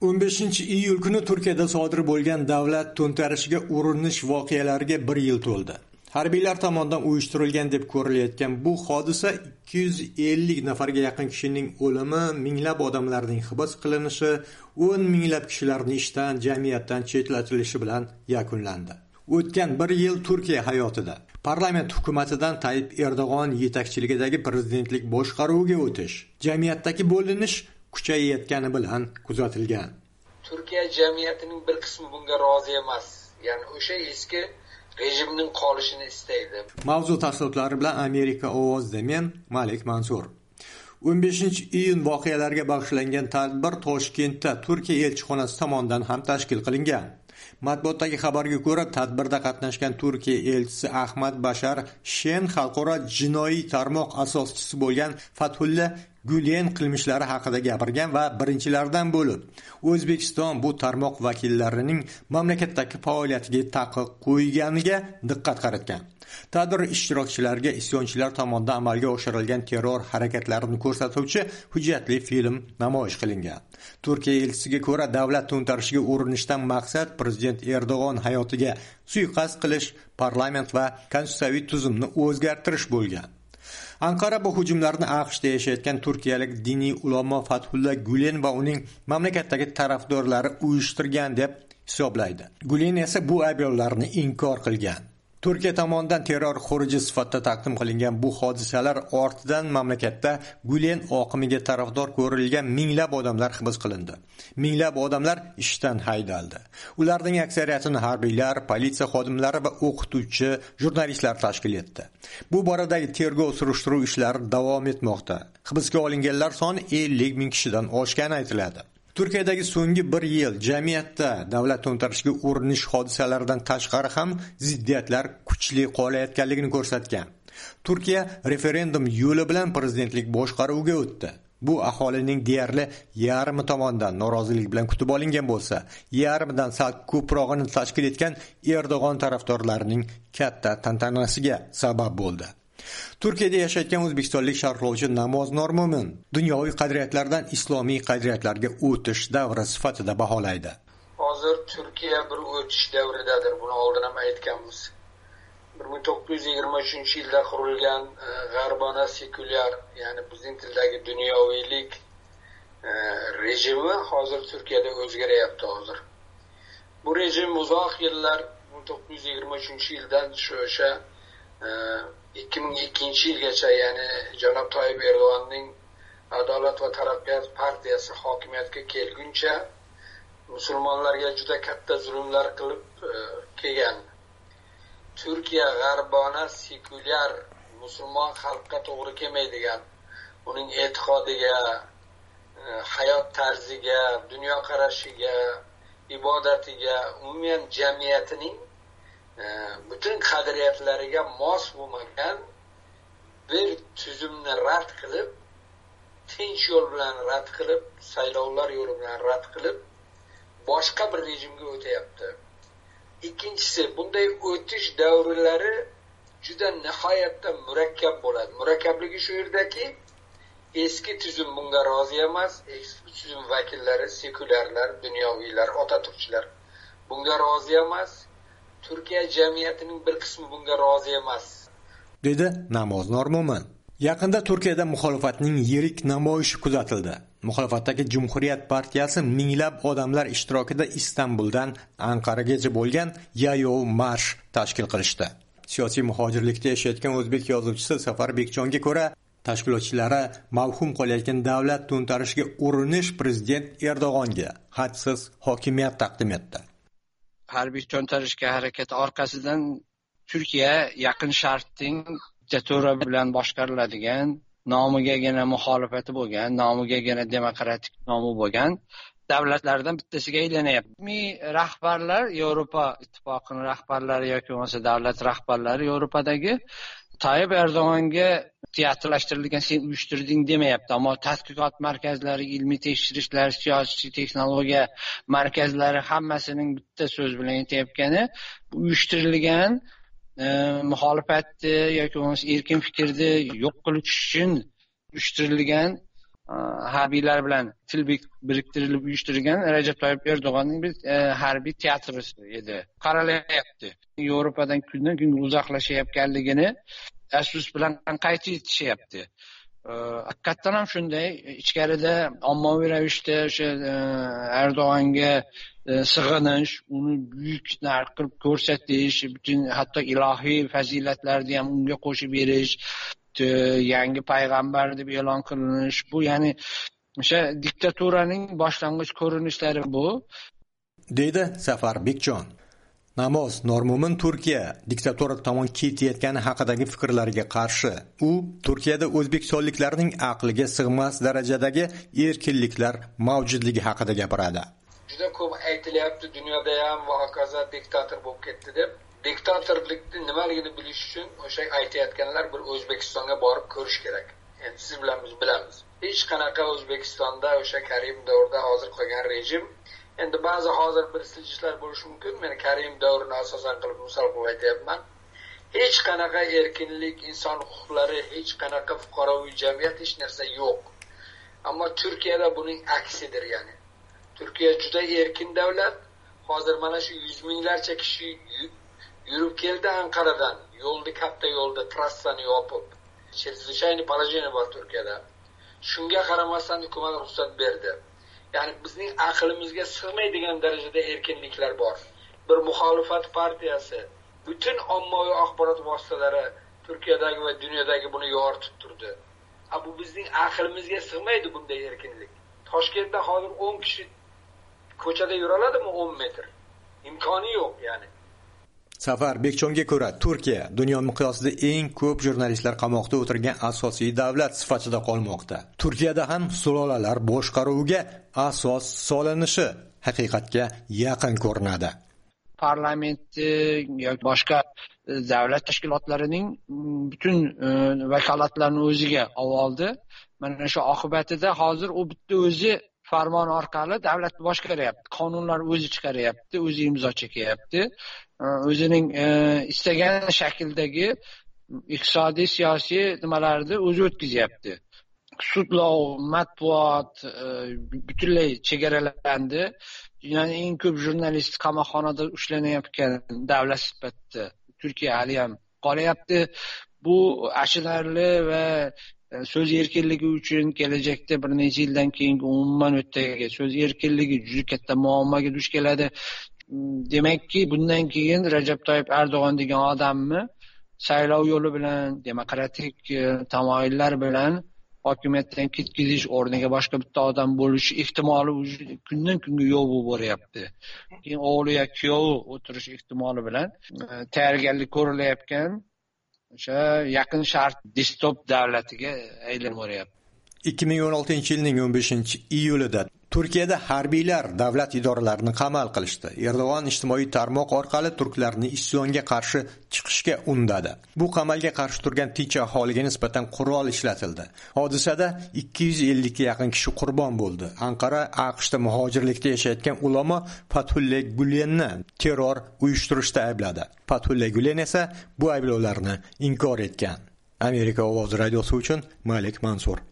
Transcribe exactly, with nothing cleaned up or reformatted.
o'n beshinchi iyul kuni Turkiyada sodir bo'lgan davlat to'ntarishiga urinish voqealariga bir yil to'ldi. Harbiylar tomonidan uyushtirilgan deb ko'rilayotgan bu hodisa ikki yuz ellik nafarga yaqin kishining o'limi, minglab odamlarning hibs qilinishi, o'n minglab kishilarning ishdan, jamiyatdan chetlatilishi bilan yakunlandi. O'tgan bir yil Turkiya hayotida parlament hukumatidan Tayyip Erdo'g'on yetakchiligidagi prezidentlik boshqaruviga o'tish, jamiyatdagi bo'linish kuchayayotgani bilan kuzatilgan. Turkiya jamiyatining bir qismi bunga rozi emas. Ya'ni o'sha eski rejimning qolishini istaydi. Mavzu tafsilotlari bilan Amerika ovozida men Malik Mansur. o'n beshinchi iyun voqealariga bag'ishlangan tadbir Toshkentda Turkiya elchixonasi tomonidan ham tashkil qilingan. Matbuotdagi xabarga ko'ra, tadbirda qatnashgan Turkiya elchisi Ahmad Bashar Shen xalqaro jinoiy tarmoq asoschisi bo'lgan Fathulla Gulen qilmishlari haqida gapirgan va birinchilardan bo'lib O'zbekiston bu tarmoq vakillarining mamlakatdagi faoliyatiga taqiq qo'yganiga diqqat qaratgan. Tadbir ishtirokchilariga isyonchilar tomonidan amalga oshirilgan terror harakatlarini ko'rsatuvchi hujjatli film namoyish qilingan. Turkiya elchisiga ko'ra, davlat to'ntarishiga urinishdan maqsad prezident Erdo'g'on hayotiga suiqasd qilish, parlament va konstitutsiyaviy tuzumni o'zgartirish bo'lgan. Anqara bu hujumlarni AQShda yashayotgan turkiyalik diniy ulamo Fathulla Gulen va uning mamlakatdagi tarafdorlari uyushtirgan deb hisoblaydi. Gulen esa bu ayblovlarni inkor qilgan. Turkiya tomonidan terror xuruji sifatida taqdim qilingan bu hodisalar ortidan mamlakatda Gulen oqimiga tarafdor ko'rilgan minglab odamlar hibs qilindi. Minglab odamlar ishdan haydaldi. Ularning aksariyatini harbiylar, politsiya xodimlari va o'qituvchi, jurnalistlar tashkil etdi. Bu boradagi tergov surishtiruv ishlari davom etmoqda. Hibsga olinganlar soni ellik ming kishidan oshgani aytiladi. Turkiyadagi so'nggi bir yil jamiyatda davlat to'ntarishiga urinish hodisalaridan tashqari ham ziddiyatlar kuchli qolayotganligini ko'rsatgan. Turkiya referendum yo'li bilan prezidentlik boshqaruviga o'tdi. Bu aholining deyarli yarmi tomonidan norozilik bilan kutib olingan bo'lsa, yarmidan sal ko'prog'ini tashkil etgan Erdo'g'on tarafdorlarining katta tantanasiga sabab bo'ldi. Turkiyada yashayotgan o'zbekistonlik sharhlovchi Namoz Normo'min dunyoviy qadriyatlardan islomiy qadriyatlarga o'tish davri sifatida baholaydi. Hozir Turkiya bir o'tish davridadir. Buni oldin ham aytganmiz. bir ming to'qqiz yuz yigirma uchinchi yilda qurilgan g'arbona sekulyar, ya'ni bizning tildagi dunyoviylik rejimi hozir Turkiyada o'zgaryapti hozir. Bu rejim uzoq yillar bir ming to'qqiz yuz yigirma uchinchi yildan shu o'sha ikki ming ikkinchi yilgacha, ya'ni janob Tayyip Erdo'g'onning Adolat va taraqqiyot partiyasi hokimiyatga kelguncha musulmonlarga juda katta zulmlar qilib kelgan. Turkiya g'arbona sekulyar musulmon xalqqa to'g'ri kelmaydigan, uning e'tiqodiga, hayot tarziga, dunyo qarashiga, ibodatiga, umuman jamiyatining butun qadriyatlariga mos bo'lmagan bir tuzumni rad qilib, tinch yo'l bilan rad qilib, saylovlar yo'li bilan rad qilib, boshqa bir rejimga o'tyapti. Ikkinchisi, bunday o'tish davrlari juda nihoyatda murakkab bo'ladi. Murakkabligi shu yerdaki, eski tuzum bunga rozi emas, eski tuzum vakillari, sekulyarlar, dunyoviylar, Otaturkchilar bunga rozi emas. Turkiya jamiyatining bir qismi bunga rozi emas, dedi Namoz Normo'min. Yaqinda Turkiyada muxolifatning yirik namoyishi kuzatildi. Muxolifatdagi Cumhuriyet partiyasi minglab odamlar ishtirokida Istanbuldan Anqaragacha bo'lgan yayov marsh tashkil qilishdi. Siyosiy muhojirlikda yashayotgan o'zbek yozuvchisi Safar Bekjonga ko'ra, tashkilotchilari mavhum qolayotgan davlat to'ntarishiga urinish prezident Erdo'g'onga hadsiz hokimiyat taqdim etdi. Harbiy to'ntarishga harakat orqasidan Turkiya Yaqin Sharqning diktatura bilan boshqariladigan, nomigagina muxolifati bo'lgan, nomigagina demokratik nomi bo'lgan davlatlardan bittasiga aylanyapti. Rahbarlar, Yevropa ittifoqining rahbarlari yoki bo'lmasa davlat rahbarlari Yevropadagi Tayyip Erdo'g'onga teatrlashtirilgan, sen uyushtirding demayapti, ammo tadqiqot markazlari, ilmiy tekshirishlar, siyosiy texnologiya markazlari hammasining bitta so'z bilan aytayotgani, uyushtirilgan e, muxolifatni yoki bo'lmasa erkin fikrni yo'q qilish uchun uyushtirilgan harbiylar bilan til biriktirilib uyushtirgan Recep Tayyip Erdo'g'onning bir e, harbiy teatrisi edi. Qaralayapti. Yevropadan kundan kunga uzoqlashayotganligini afsus bilan qayd etishyapti. Haqiqatdan ham shunday, ichkarida ommaviy ravishda o'sha Erdo'g'onga sig'inish, uni buyuk narx qilib ko'rsatish, butun hatto ilohiy fazilatlarni ham unga qo'shib berish, yangi payg'ambar deb e'lon qilinish, bu ya'ni o'sha diktaturaning boshlang'ich ko'rinishlari bu, deydi Safar Bekjon. Namoz Normumin Turkiya diktatura tomon ketayotgani haqidagi fikrlarga qarshi. U Turkiyada o'zbekistonliklarning aqliga sig'mas darajadagi erkinliklar mavjudligi haqida gapiradi. Juda ko'p aytilyapti, dunyoda ham va hokazo diktator bo'lib ketdi deb. Diktatorlikni nimaligini bilish uchun o'sha aytayotganlar bir O'zbekistonga borib ko'rish kerak. Endi siz bilan biz bilamiz. Hech qanaqa O'zbekistonda o'sha Karim davrida hozir qolgan rejim, endi ba'zi hozir bir siljishlar bo'lishi mumkin. Men Karim davrini asosan qilib misol qilib aytayapman. Hech qanaqa erkinlik, inson huquqlari, hech qanaqa fuqaroviy jamiyat, hech narsa yo'q. Ammo Turkiyada buning aksidir, ya'ni. Turkiya juda erkin davlat. Hozir mana shu yuz minglarcha kishi yurib keldi Anqaradan, yo'lda, katta yo'lda trassani yopib. Chirchiqni palajeni bor Turkiyada. Shunga qaramasdan hukumat ruxsat berdi. Ya'ni bizning aqlimizga sig'maydigan darajada erkinliklar bor. Bir muxolifat partiyasi, butun ommaviy axborot vositalari Turkiyadagi va dunyodagi buni yoritib turdi. Ha, bu bizning aqlimizga sig'maydi bunday erkinlik. Toshkentda hozir o'n kishi ko'chada yura oladimi o'n metr? Imkoni yo'q, ya'ni. Safar Bekjonga ko'ra, Turkiya dunyo miqyosida eng ko'p jurnalistlar qamoqda o'tirgan asosiy davlat sifatida qolmoqda. Turkiyada ham sulolalar boshqaruviga asos solinishi haqiqatga yaqin ko'rinadi. Parlamentni yoki boshqa davlat tashkilotlarining butun vakolatlarini o'ziga oldi. Mana shu oqibatida hozir u bitta o'zi farmon orqali davlatni boshqaryapti, qonunlar o'zi chiqaryapti, o'zi imzo chekyapti. O'zining e, istagan shakldagi iqtisodiy, siyosiy nimalarni o'zi o'tkazyapti. Sudlov, matbuot e, butunlay chegaralandi. Dunyoning eng ko'p jurnalist qamoqxonada ushlanayotgan davlat sifatida Turkiya hali ham qolyapti. Bu achinarli va so'z erkinligi uchun kelajakda bir necha yildan keyin umuman o'tdagi so'z erkinligi juda katta muammoga duch keladi. Demakki, bundan keyin Recep Tayyip Erdo'g'on degan odamni saylov yo'li bilan, demokratik tamoyillar bilan hokimiyatdan ketkazish o'rniga boshqa bitta odam bo'lishi ehtimoli kundan kunga yo'q bo'lib boryapti. Keyin o'g'li yoki kuyovi o'tirish ehtimoli bilan tayyorgarlik ko'rilayotgan o'sha yaqin sharq distop davlatiga aylanib boryapti. ikki ming o'n oltinchi yilning o'n beshinchi iyulida Turkiyada harbiylar davlat idoralarini qamal qilishdi. Erdo'g'on ijtimoiy tarmoq orqali turklarni isyonga qarshi chiqishga undadi. Bu qamalga qarshi turgan tinch aholiga nisbatan qurol ishlatildi. Hodisada ikki yuz ellikka yaqin kishi qurbon bo'ldi. Anqara AQShda muhojirlikda yashayotgan ulamo Fethullah Gulenni terror uyushtirishda aybladi. Fethullah Gulen esa bu ayblovlarni inkor etgan. Amerika ovozi radiosi uchun Malik Mansur.